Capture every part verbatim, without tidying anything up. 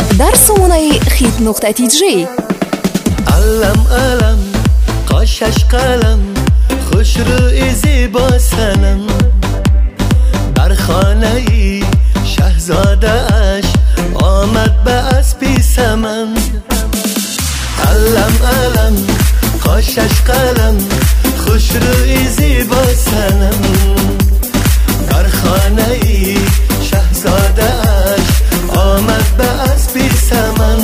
дар сомонаи хит нуқта ти ҷей. علم علم قاشش قلم خوش روی زیبا سنم بر خانه ای شهزاده اش آمد به اسبی سمن علم علم قاشش قلم خوش روی زیبا سنم بر خانه ای شهزاده اش آمد به اسبی سمن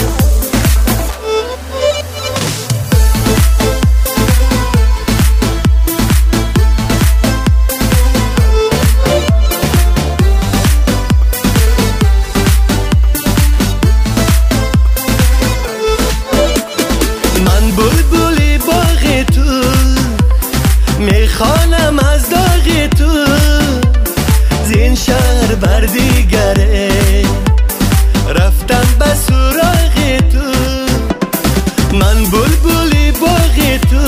میخوانم از داغ تو زین شهر بر دیگره رفتم به سراغ تو من بلبلی باغ تو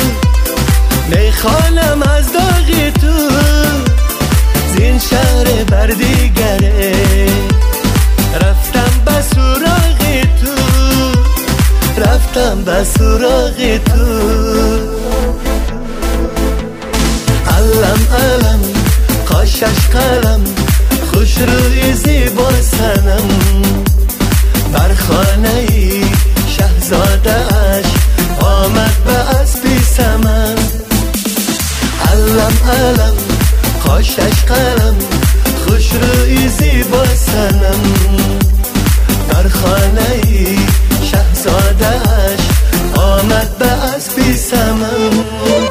میخوانم از داغ تو زین شهر بر دیگره رفتم به سراغ تو رفتم به سراغ تو علم علم قاشش قلم خوش روی زیبا سنم بر خانه ای شهزاده اش آمد به اسبی سمن علم علم قاشش قلم خوش روی زیبا سنم بر خانه ای شهزاده اش آمد به اسبی سمن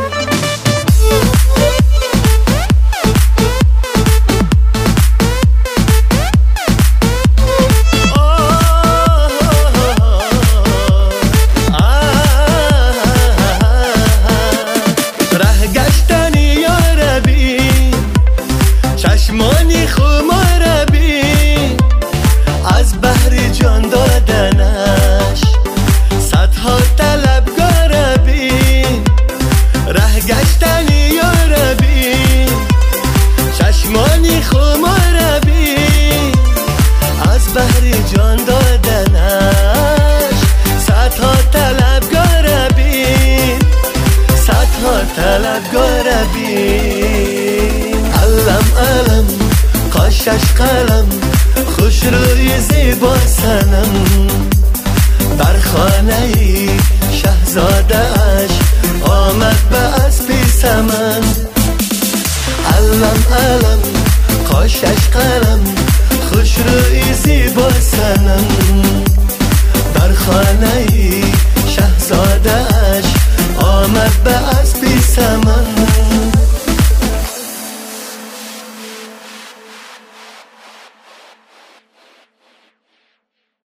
چشمانی خمار بین از بحر جان دادنش صدها طلبگار بین ره گشتنی یار بین چشمانی خمار بین از بحر جان دادنش صدها طلبگار بین صدها طلبگار بین علم علم قاشش قلم خوش روی زیبا سنم بر خانه ای شهزاده اش آمد به اسبی سمن علم علم قاشش قلم خوش روی زیبا سنم بر خانه ای شهزاده اش آمد به اسبی سمن